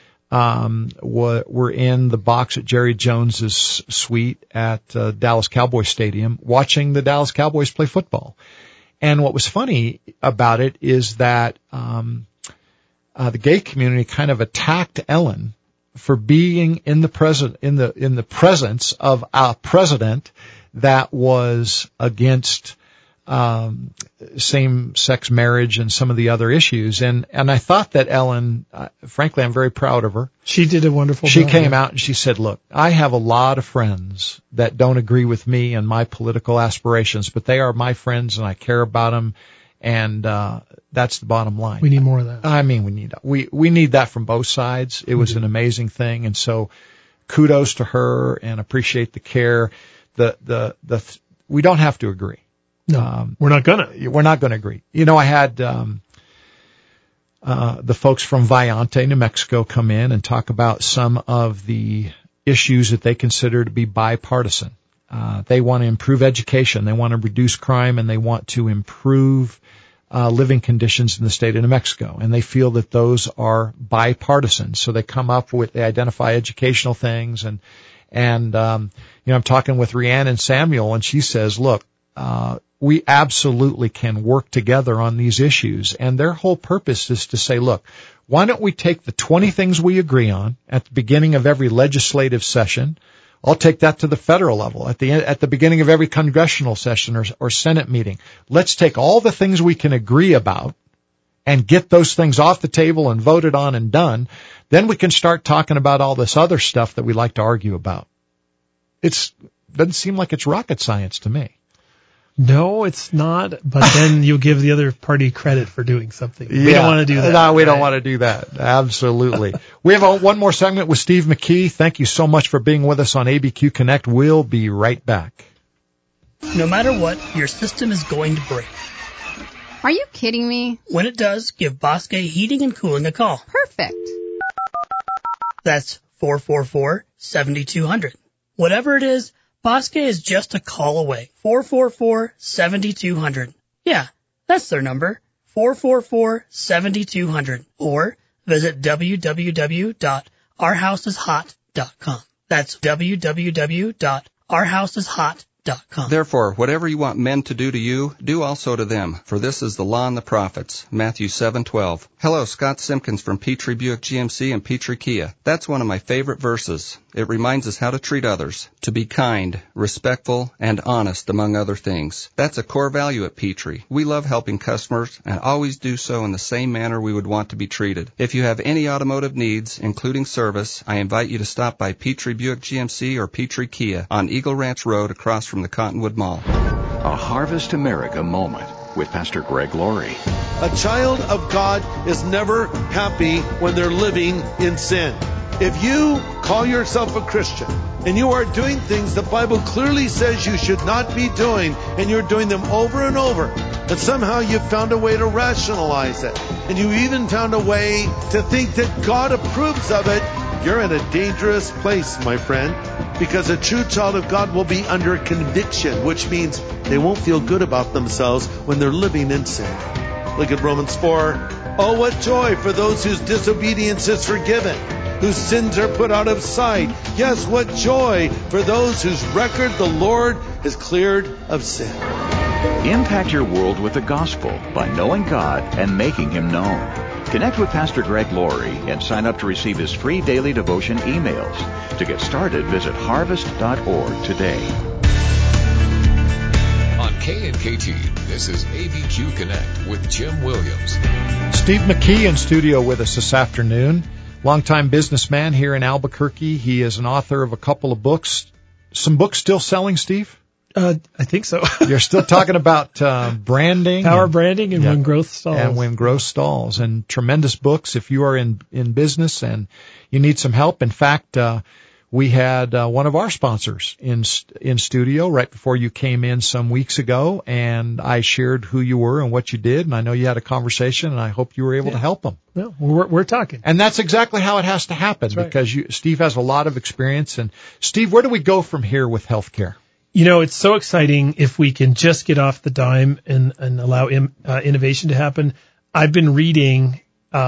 were in the box at Jerry Jones's suite at Dallas Cowboys Stadium watching the Dallas Cowboys play football. And what was funny about it is that the gay community kind of attacked Ellen for being in the presence of a president that was against same-sex marriage and some of the other issues. And I thought that Ellen, frankly, I'm very proud of her. She did a wonderful job. She came out and she said, look, I have a lot of friends that don't agree with me and my political aspirations, but they are my friends and I care about them. And that's the bottom line. We need more of that. I mean, we need that from both sides. It was an amazing thing, and so kudos to her and appreciate the care. We don't have to agree. No, we're not gonna. We're not gonna agree. I had the folks from Viante, New Mexico, come in and talk about some of the issues that they consider to be bipartisan. They want to improve education, they want to reduce crime, and they want to improve living conditions in the state of New Mexico. And they feel that those are bipartisan. So they come up with, they identify educational things. And I'm talking with Rhiannon Samuel, and she says, look, we absolutely can work together on these issues. And their whole purpose is to say, look, why don't we take the 20 things we agree on at the beginning of every legislative session? I'll take that to the federal level at the beginning of every congressional session or Senate meeting. Let's take all the things we can agree about and get those things off the table and voted on and done. Then we can start talking about all this other stuff that we like to argue about. Doesn't seem like it's rocket science to me. No, it's not. But then you'll give the other party credit for doing something. We don't want to do that. No, we don't want to do that. Absolutely. We have one more segment with Steve McKee. Thank you so much for being with us on ABQ Connect. We'll be right back. No matter what, your system is going to break. Are you kidding me? When it does, give Bosque Heating and Cooling a call. Perfect. That's 444-7200. Whatever it is, Bosque is just a call away. 444-7200. Yeah, that's their number. 444-7200. Or visit www.ourhouseshot.com. That's www.ourhouseshot.com. Therefore, whatever you want men to do to you, do also to them, for this is the law and the prophets. Matthew 7:12. Hello, Scott Simpkins from Petrie Buick GMC and Petrie Kia. That's one of my favorite verses. It reminds us how to treat others, to be kind, respectful, and honest, among other things. That's a core value at Petrie. We love helping customers and always do so in the same manner we would want to be treated. If you have any automotive needs, including service, I invite you to stop by Petrie Buick GMC or Petrie Kia on Eagle Ranch Road across from the Cottonwood Mall. A Harvest America moment with Pastor Greg Laurie. A child of God is never happy when they're living in sin. If you call yourself a Christian and you are doing things the Bible clearly says you should not be doing, and you're doing them over and over, and somehow you've found a way to rationalize it, and you even found a way to think that God approves of it, you're in a dangerous place, my friend, because a true child of God will be under conviction, which means they won't feel good about themselves when they're living in sin. Look at Romans 4. Oh, what joy for those whose disobedience is forgiven whose sins are put out of sight. Yes, what joy for those whose record the Lord has cleared of sin. Impact your world with the gospel by knowing God and making Him known. Connect with Pastor Greg Laurie and sign up to receive his free daily devotion emails. To get started, visit harvest.org today. On KNKT, this is ABQ Connect with Jim Williams. Steve McKee in studio with us this afternoon. Longtime businessman here in Albuquerque. He is an author of a couple of books. Some books still selling, Steve? I think so. You're still talking about branding. Power branding and When Growth Stalls. And When Growth Stalls. And tremendous books if you are in business and you need some help. In fact, we had one of our sponsors in studio right before you came in some weeks ago, and I shared who you were and what you did, and I know you had a conversation, and I hope you were able to help them. Well, we're talking. And that's exactly how it has to happen because Steve has a lot of experience. And Steve, where do we go from here with healthcare? You know, it's so exciting if we can just get off the dime and allow innovation to happen. I've been reading,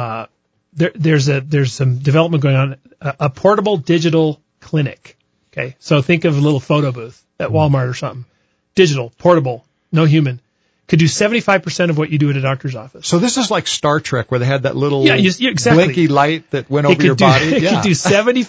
there's some development going on, a portable digital clinic. Okay. So think of a little photo booth at Walmart or something. Digital, portable, no human. Could do 75% of what you do at a doctor's office. So this is like Star Trek where they had that little exactly. blinky light that went over your body. It could do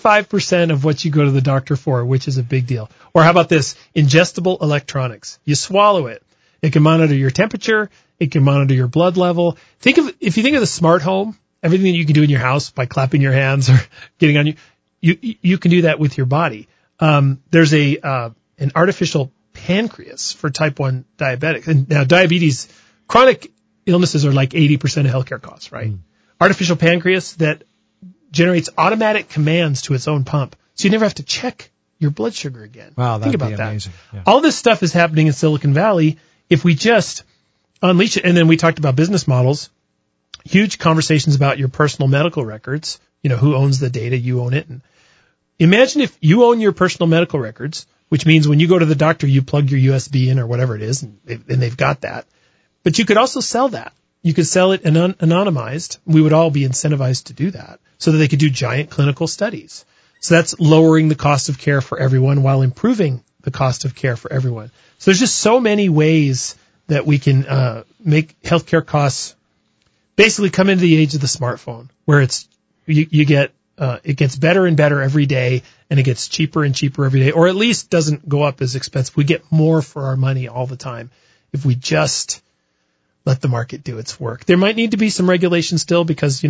75% of what you go to the doctor for, which is a big deal. Or how about this? Ingestible electronics. You swallow it. It can monitor your temperature. It can monitor your blood level. If you think of the smart home, everything that you can do in your house by clapping your hands or getting on you can do that with your body. There's an artificial pancreas for type 1 diabetics. And now diabetes, chronic illnesses are like 80% of healthcare costs, right? Artificial pancreas that generates automatic commands to its own pump. So you never have to check your blood sugar again. Wow, that'd Think about be amazing. that. Yeah. All this stuff is happening in Silicon Valley if we just unleash it. And then we talked about business models, huge conversations about your personal medical records. You know, who owns the data? You own it. And imagine if you own your personal medical records, which means when you go to the doctor, you plug your USB in or whatever it is, and they've got that. But you could also sell that. You could sell it anonymized. We would all be incentivized to do that so that they could do giant clinical studies. So that's lowering the cost of care for everyone while improving the cost of care for everyone. So there's just so many ways that we can make healthcare costs basically come into the age of the smartphone, where you get it gets better and better every day, and it gets cheaper and cheaper every day, or at least doesn't go up as expensive. We get more for our money all the time if we just let the market do its work. There might need to be some regulation still because,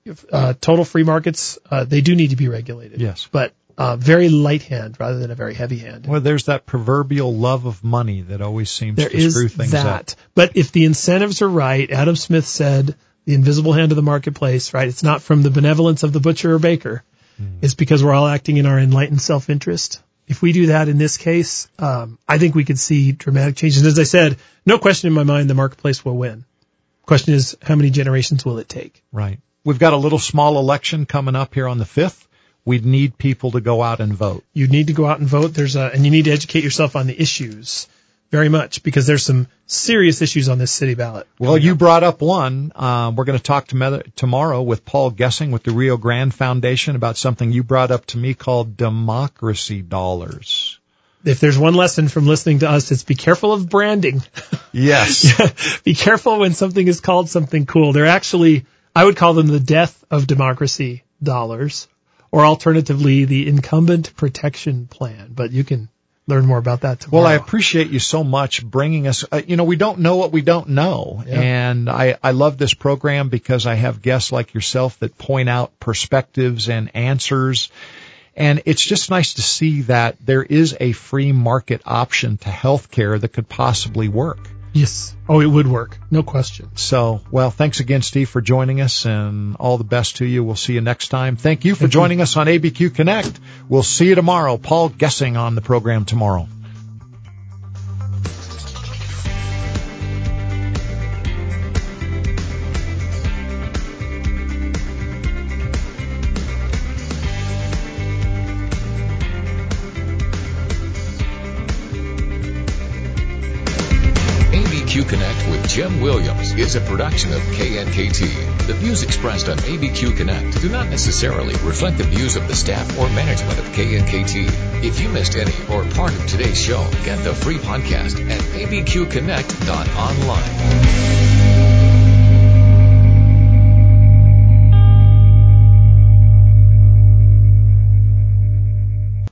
total free markets, they do need to be regulated. Yes. But very light hand rather than a very heavy hand. Well, there's that proverbial love of money that always seems to screw things up. But if the incentives are right, Adam Smith said, the invisible hand of the marketplace, right? It's not from the benevolence of the butcher or baker. It's because we're all acting in our enlightened self-interest. If we do that in this case, I think we could see dramatic changes. And as I said, no question in my mind, the marketplace will win. Question is, how many generations will it take? Right. We've got a little small election coming up here on the 5th. We'd need people to go out and vote. You need to go out and vote. And you need to educate yourself on the issues very much, because there's some serious issues on this city ballot. Well, you brought up one. We're going to talk tomorrow with Paul Gessing with the Rio Grande Foundation about something you brought up to me called democracy dollars. If there's one lesson from listening to us, it's be careful of branding. Yes. Be careful when something is called something cool. They're actually, I would call them the death of democracy dollars, or alternatively, the incumbent protection plan. But you can learn more about that tomorrow. Well, I appreciate you so much bringing us, we don't know what we don't know. Yeah. And I love this program because I have guests like yourself that point out perspectives and answers. And it's just nice to see that there is a free market option to healthcare that could possibly work. Yes. Oh, it would work. No question. So, well, thanks again, Steve, for joining us, and all the best to you. We'll see you next time. Thank you for joining us on ABQ Connect. We'll see you tomorrow. Paul Gessing on the program tomorrow. ABQ Connect with Jim Williams is a production of KNKT. The views expressed on ABQ Connect do not necessarily reflect the views of the staff or management of KNKT. If you missed any or part of today's show, get the free podcast at abqconnect.online.